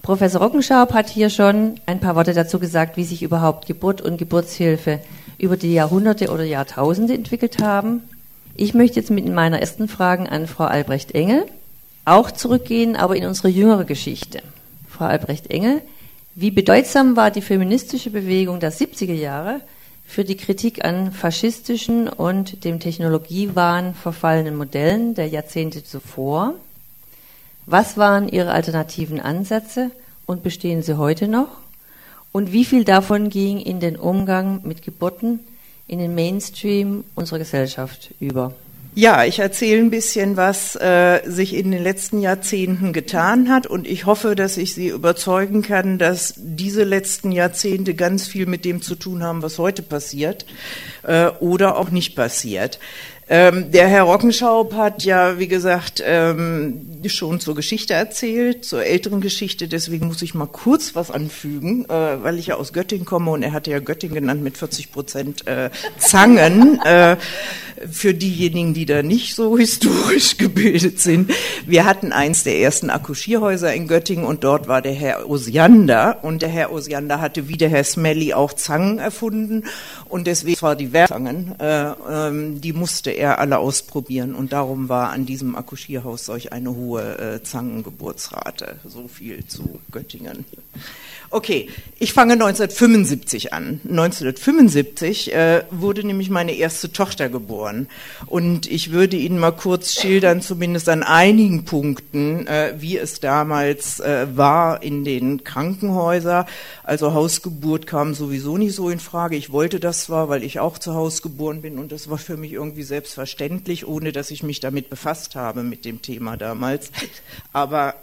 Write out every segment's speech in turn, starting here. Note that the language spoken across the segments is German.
Professor Rockenschaub hat hier schon ein paar Worte dazu gesagt, wie sich überhaupt Geburt und Geburtshilfe über die Jahrhunderte oder Jahrtausende entwickelt haben. Ich möchte jetzt mit meiner ersten Frage an Frau Albrecht-Engel auch zurückgehen, aber in unsere jüngere Geschichte. Frau Albrecht-Engel, wie bedeutsam war die feministische Bewegung der 70er Jahre für die Kritik an faschistischen und dem Technologiewahn verfallenen Modellen der Jahrzehnte zuvor? Was waren Ihre alternativen Ansätze und bestehen sie heute noch? Und wie viel davon ging in den Umgang mit Geburten in den Mainstream unserer Gesellschaft über? Ja, ich erzähle ein bisschen, was sich in den letzten Jahrzehnten getan hat, und ich hoffe, dass ich Sie überzeugen kann, dass diese letzten Jahrzehnte ganz viel mit dem zu tun haben, was heute passiert oder auch nicht passiert. Der Herr Rockenschaub hat ja, wie gesagt, schon zur Geschichte erzählt, zur älteren Geschichte. Deswegen muss ich mal kurz was anfügen, weil ich ja aus Göttingen komme und er hatte ja Göttingen genannt mit 40% Zangen. Für diejenigen, die da nicht so historisch gebildet sind. Wir hatten eins der ersten Akkuschierhäuser in Göttingen und dort war der Herr Osiander. Und der Herr Osiander hatte wie der Herr Smelly auch Zangen erfunden. Und deswegen war die Werkzangen, die musste er alle ausprobieren. Und darum war an diesem Akkuschierhaus solch eine hohe Zangengeburtsrate. So viel zu Göttingen. Okay, ich fange 1975 an. 1975 wurde nämlich meine erste Tochter geboren. Und ich würde Ihnen mal kurz schildern, zumindest an einigen Punkten, wie es damals war in den Krankenhäusern. Also Hausgeburt kam sowieso nicht so in Frage. Ich wollte das zwar, weil ich auch zu Hause geboren bin, und das war für mich irgendwie selbstverständlich, ohne dass ich mich damit befasst habe mit dem Thema damals. Aber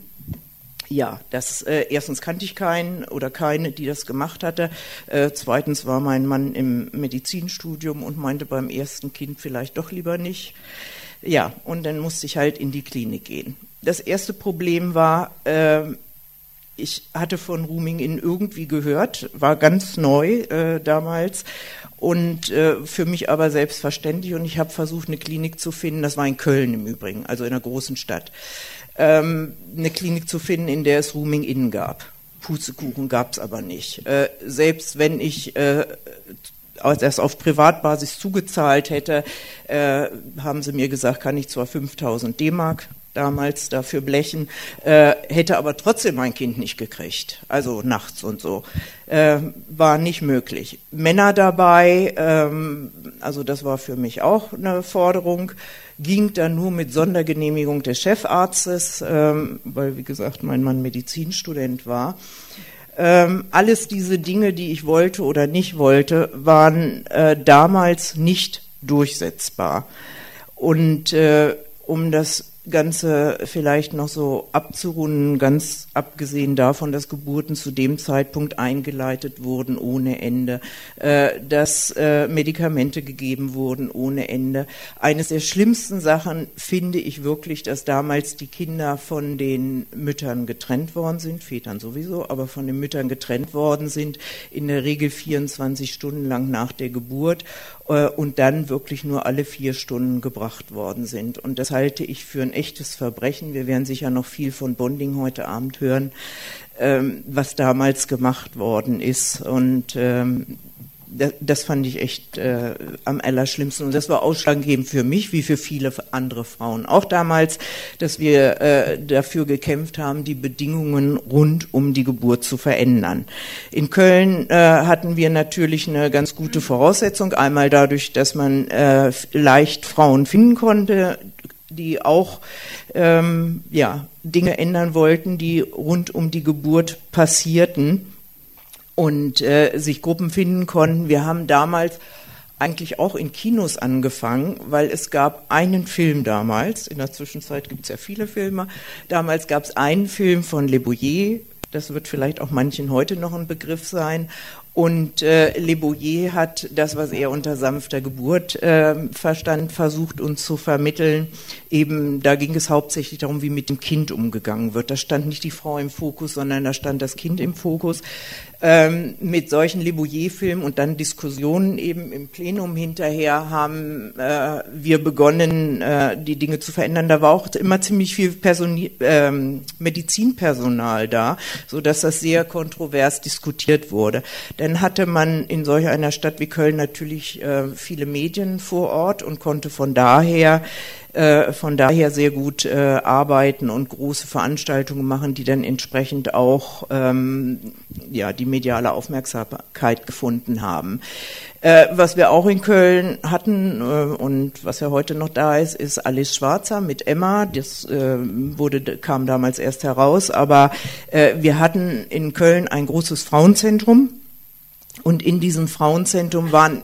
ja, erstens kannte ich keinen oder keine, die das gemacht hatte. Zweitens war mein Mann im Medizinstudium und meinte beim ersten Kind vielleicht doch lieber nicht. Ja, und dann musste ich halt in die Klinik gehen. Das erste Problem war, ich hatte von Rooming-In irgendwie gehört, war ganz neu damals und für mich aber selbstverständlich, und ich habe versucht, eine Klinik zu finden, das war in Köln im Übrigen, also in einer großen Stadt, eine Klinik zu finden, in der es Rooming-In gab. Pustekuchen gab es aber nicht. Selbst wenn ich das auf Privatbasis zugezahlt hätte, haben sie mir gesagt, kann ich zwar 5.000 D-Mark damals dafür blechen, hätte aber trotzdem mein Kind nicht gekriegt, also nachts und so. War nicht möglich. Männer dabei, also das war für mich auch eine Forderung, ging dann nur mit Sondergenehmigung des Chefarztes, weil, wie gesagt, mein Mann Medizinstudent war. Alles diese Dinge, die ich wollte oder nicht wollte, waren damals nicht durchsetzbar. Und um das Ganze vielleicht noch so abzurunden, ganz abgesehen davon, dass Geburten zu dem Zeitpunkt eingeleitet wurden ohne Ende, dass Medikamente gegeben wurden ohne Ende. Eines der schlimmsten Sachen finde ich wirklich, dass damals die Kinder von den Müttern getrennt worden sind, Vätern sowieso, aber von den Müttern getrennt worden sind, in der Regel 24 Stunden lang nach der Geburt, und dann wirklich nur alle 4 Stunden gebracht worden sind. Und das halte ich für ein echtes Verbrechen. Wir werden sicher noch viel von Bonding heute Abend hören, was damals gemacht worden ist. Und das fand ich echt am allerschlimmsten. Und das war ausschlaggebend für mich, wie für viele andere Frauen. Auch damals, dass wir dafür gekämpft haben, die Bedingungen rund um die Geburt zu verändern. In Köln hatten wir natürlich eine ganz gute Voraussetzung. Einmal dadurch, dass man leicht Frauen finden konnte, die auch Dinge ändern wollten, die rund um die Geburt passierten. Und sich Gruppen finden konnten. Wir haben damals eigentlich auch in Kinos angefangen, weil es gab einen Film damals, in der Zwischenzeit gibt es ja viele Filme, damals gab es einen Film von Le Bourrier, das wird vielleicht auch manchen heute noch ein Begriff sein, Und Le Boyer hat das, was er unter sanfter Geburt verstand, versucht uns zu vermitteln. Eben, da ging es hauptsächlich darum, wie mit dem Kind umgegangen wird. Da stand nicht die Frau im Fokus, sondern da stand das Kind im Fokus. Mit solchen Le Boyer-Filmen und dann Diskussionen eben im Plenum hinterher haben wir begonnen, die Dinge zu verändern. Da war auch immer ziemlich viel Medizinpersonal da, sodass das sehr kontrovers diskutiert wurde. Dann hatte man in solch einer Stadt wie Köln natürlich viele Medien vor Ort und konnte von daher sehr gut arbeiten und große Veranstaltungen machen, die dann entsprechend auch die mediale Aufmerksamkeit gefunden haben. Was wir auch in Köln hatten und was ja heute noch da ist Alice Schwarzer mit Emma. Das kam damals erst heraus, aber wir hatten in Köln ein großes Frauenzentrum und in diesem Frauenzentrum waren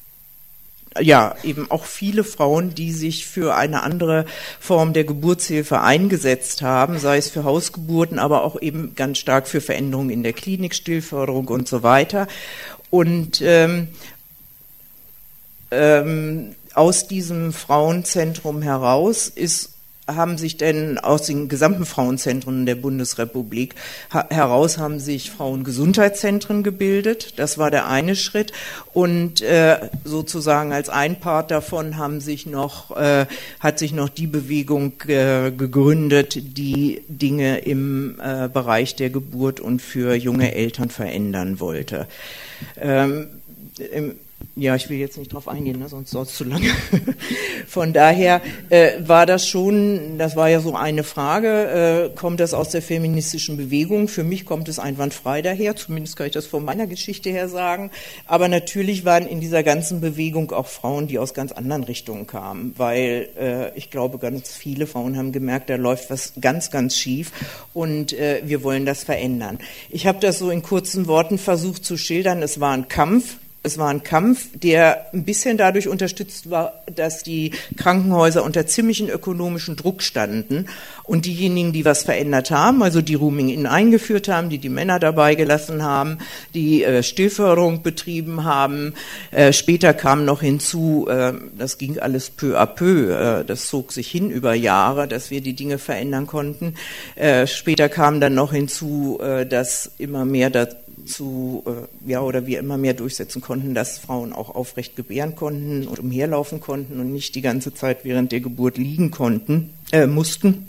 eben auch viele Frauen, die sich für eine andere Form der Geburtshilfe eingesetzt haben, sei es für Hausgeburten, aber auch eben ganz stark für Veränderungen in der Klinik, Stillförderung und so weiter. Und aus diesem Frauenzentrum heraus haben sich denn aus den gesamten Frauenzentren der Bundesrepublik heraus haben sich Frauengesundheitszentren gebildet. Das war der eine Schritt. Und sozusagen als ein Part davon hat sich noch die Bewegung gegründet, die Dinge im Bereich der Geburt und für junge Eltern verändern wollte. Ich will jetzt nicht drauf eingehen, ne, sonst dauert es zu lange. Von daher war das war ja so eine Frage, kommt das aus der feministischen Bewegung? Für mich kommt es einwandfrei daher, zumindest kann ich das von meiner Geschichte her sagen. Aber natürlich waren in dieser ganzen Bewegung auch Frauen, die aus ganz anderen Richtungen kamen, weil ich glaube, ganz viele Frauen haben gemerkt, da läuft was ganz, ganz schief und wir wollen das verändern. Ich habe das so in kurzen Worten versucht zu schildern, es war ein Kampf. Es war ein Kampf, der ein bisschen dadurch unterstützt war, dass die Krankenhäuser unter ziemlichen ökonomischen Druck standen und diejenigen, die was verändert haben, also die Rooming-In eingeführt haben, die Männer dabei gelassen haben, die Stillförderung betrieben haben. Später kam noch hinzu, das ging alles peu à peu, das zog sich hin über Jahre, dass wir die Dinge verändern konnten. Später kam dann noch hinzu, dass immer mehr wir immer mehr durchsetzen konnten, dass Frauen auch aufrecht gebären konnten und umherlaufen konnten und nicht die ganze Zeit während der Geburt liegen mussten.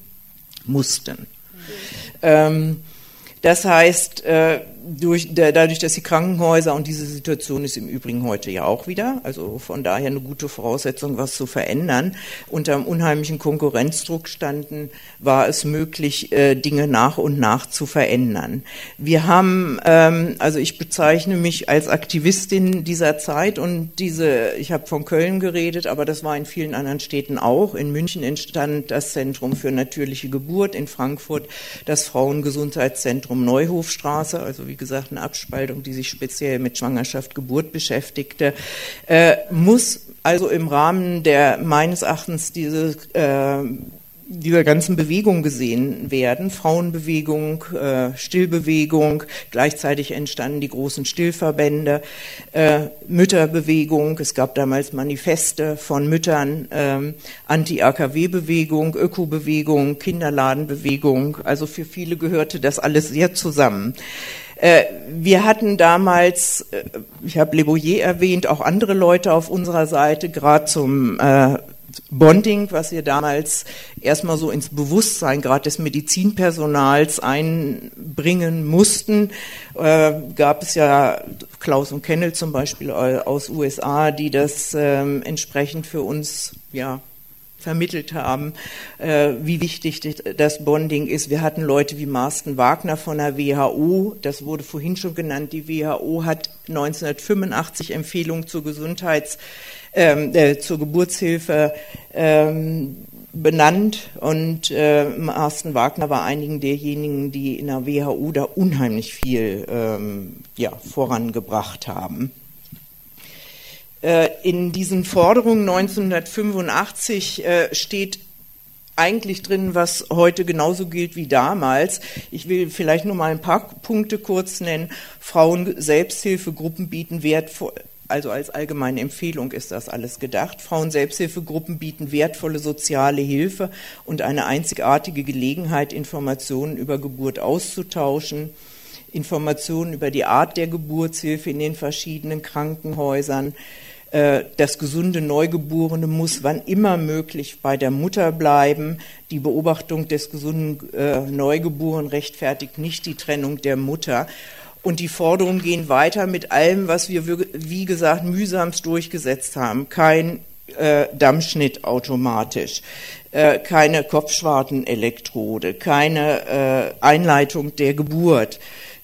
Das heißt, dadurch, dass die Krankenhäuser, und diese Situation ist im Übrigen heute ja auch wieder, also von daher eine gute Voraussetzung, was zu verändern, unter einem unheimlichen Konkurrenzdruck standen, war es möglich, Dinge nach und nach zu verändern. Wir haben, also ich bezeichne mich als Aktivistin dieser Zeit und ich habe von Köln geredet, aber das war in vielen anderen Städten auch. In München entstand das Zentrum für natürliche Geburt, in Frankfurt das Frauengesundheitszentrum Neuhofstraße, also wie gesagt eine Abspaltung, die sich speziell mit Schwangerschaft, Geburt beschäftigte, muss also im Rahmen der meines Erachtens dieser ganzen Bewegung gesehen werden. Frauenbewegung, Stillbewegung, gleichzeitig entstanden die großen Stillverbände, Mütterbewegung, es gab damals Manifeste von Müttern, Anti-AKW-Bewegung, Ökobewegung, Kinderladenbewegung, also für viele gehörte das alles sehr zusammen. Wir hatten damals, ich habe Le Boyer erwähnt, auch andere Leute auf unserer Seite, gerade zum Bonding, was wir damals erstmal so ins Bewusstsein gerade des Medizinpersonals einbringen mussten, gab es ja Klaus und Kennel zum Beispiel aus USA, die das entsprechend für uns vermittelt haben, wie wichtig das Bonding ist. Wir hatten Leute wie Marsten Wagner von der WHO, das wurde vorhin schon genannt, die WHO hat 1985 Empfehlungen zur zur Geburtshilfe benannt und Marsten Wagner war einigen derjenigen, die in der WHO da unheimlich viel vorangebracht haben. In diesen Forderungen 1985 steht eigentlich drin, was heute genauso gilt wie damals. Ich will vielleicht nur mal ein paar Punkte kurz nennen. Frauen-Selbsthilfegruppen bieten also als allgemeine Empfehlung ist das alles gedacht. Frauen-Selbsthilfegruppen bieten wertvolle soziale Hilfe und eine einzigartige Gelegenheit, Informationen über Geburt auszutauschen, Informationen über die Art der Geburtshilfe in den verschiedenen Krankenhäusern. Das gesunde Neugeborene muss wann immer möglich bei der Mutter bleiben. Die Beobachtung des gesunden Neugeborenen rechtfertigt nicht die Trennung der Mutter. Und die Forderungen gehen weiter mit allem, was wir, wie gesagt, mühsamst durchgesetzt haben. Kein Dammschnitt automatisch, keine Kopfschwartenelektrode, keine Einleitung der Geburt,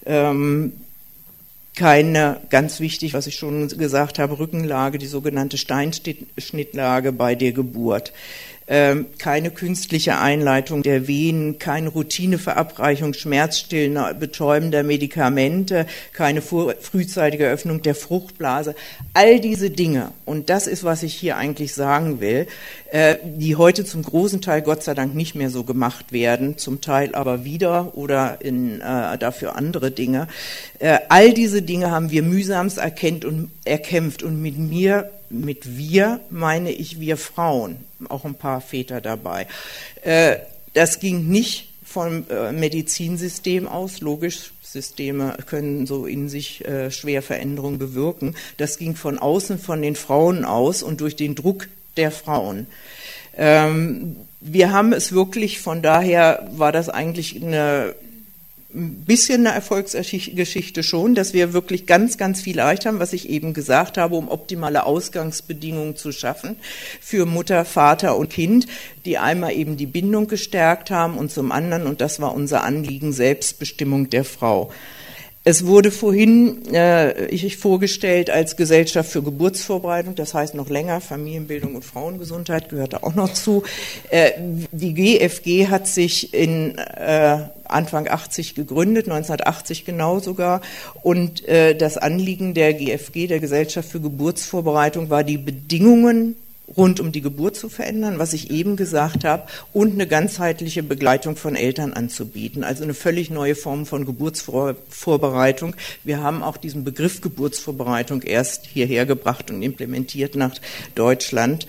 keine, ganz wichtig, was ich schon gesagt habe, Rückenlage, die sogenannte Steinschnittlage bei der Geburt. Keine künstliche Einleitung der Venen, keine Routineverabreichung schmerzstillender, betäubender Medikamente, keine frühzeitige Öffnung der Fruchtblase. All diese Dinge, und das ist, was ich hier eigentlich sagen will, die heute zum großen Teil Gott sei Dank nicht mehr so gemacht werden, zum Teil aber wieder oder dafür andere Dinge. All diese Dinge haben wir mühsamst erkämpft und mit wir meine ich wir Frauen, auch ein paar Väter dabei. Das ging nicht vom Medizinsystem aus, logisch, Systeme können so in sich schwer Veränderungen bewirken. Das ging von außen, von den Frauen aus und durch den Druck der Frauen. Wir haben es wirklich, von daher war das eigentlich ein bisschen eine Erfolgsgeschichte schon, dass wir wirklich ganz, ganz viel erreicht haben, was ich eben gesagt habe, um optimale Ausgangsbedingungen zu schaffen für Mutter, Vater und Kind, die einmal eben die Bindung gestärkt haben und zum anderen, und das war unser Anliegen, Selbstbestimmung der Frau. Es wurde vorhin vorgestellt als Gesellschaft für Geburtsvorbereitung, das heißt noch länger, Familienbildung und Frauengesundheit gehörte auch noch zu. Die GFG hat sich in Anfang 80 gegründet, 1980 genau sogar, und das Anliegen der GFG, der Gesellschaft für Geburtsvorbereitung, war, die Bedingungen rund um die Geburt zu verändern, was ich eben gesagt habe, und eine ganzheitliche Begleitung von Eltern anzubieten, also eine völlig neue Form von Geburtsvorbereitung. Wir haben auch diesen Begriff Geburtsvorbereitung erst hierher gebracht und implementiert nach Deutschland.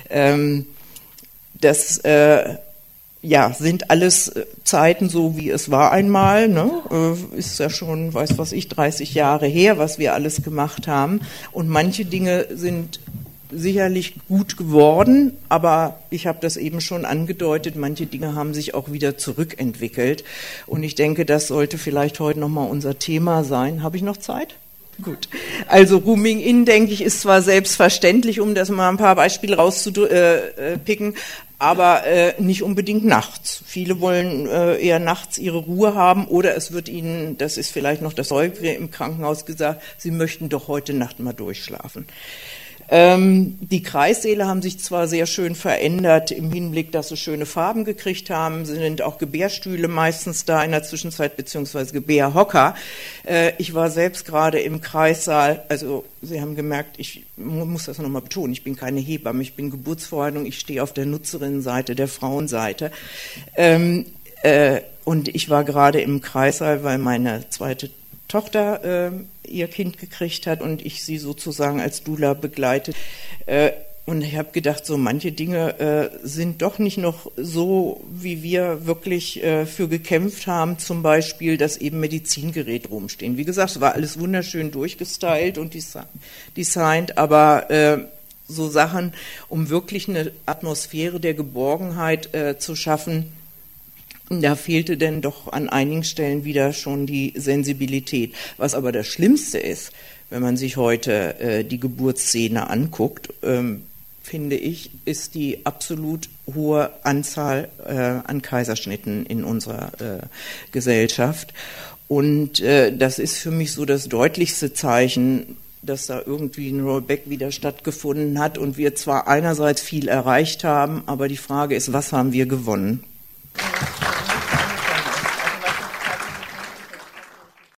Das sind alles Zeiten so, wie es war einmal, ne? Ist ja schon, weiß was ich, 30 Jahre her, was wir alles gemacht haben, und manche Dinge sind sicherlich gut geworden, aber ich habe das eben schon angedeutet, manche Dinge haben sich auch wieder zurückentwickelt, und ich denke, das sollte vielleicht heute nochmal unser Thema sein. Habe ich noch Zeit? Gut. Also Rooming In, denke ich, ist zwar selbstverständlich, um das mal ein paar Beispiele rauszupicken, aber nicht unbedingt nachts. Viele wollen eher nachts ihre Ruhe haben, oder es wird ihnen, das ist vielleicht noch das Häufige im Krankenhaus gesagt, sie möchten doch heute Nacht mal durchschlafen. Die Kreissäle haben sich zwar sehr schön verändert im Hinblick, dass sie schöne Farben gekriegt haben, sind auch Gebärstühle meistens da in der Zwischenzeit, beziehungsweise Gebärhocker. Ich war selbst gerade im Kreissaal, also Sie haben gemerkt, ich muss das nochmal betonen, ich bin keine Hebamme, ich bin Geburtsvorbereitung, ich stehe auf der Nutzerinnenseite, der Frauenseite. Und ich war gerade im Kreissaal, weil meine zweite Tochter ihr Kind gekriegt hat und ich sie sozusagen als Doula begleitet. Und ich habe gedacht, so manche Dinge sind doch nicht noch so, wie wir wirklich für gekämpft haben, zum Beispiel, dass eben Medizingeräte rumstehen. Wie gesagt, es war alles wunderschön durchgestylt und designt, aber so Sachen, um wirklich eine Atmosphäre der Geborgenheit zu schaffen, da fehlte denn doch an einigen Stellen wieder schon die Sensibilität. Was aber das Schlimmste ist, wenn man sich heute die Geburtsszene anguckt, finde ich, ist die absolut hohe Anzahl an Kaiserschnitten in unserer Gesellschaft. Und das ist für mich so das deutlichste Zeichen, dass da irgendwie ein Rollback wieder stattgefunden hat und wir zwar einerseits viel erreicht haben, aber die Frage ist, was haben wir gewonnen?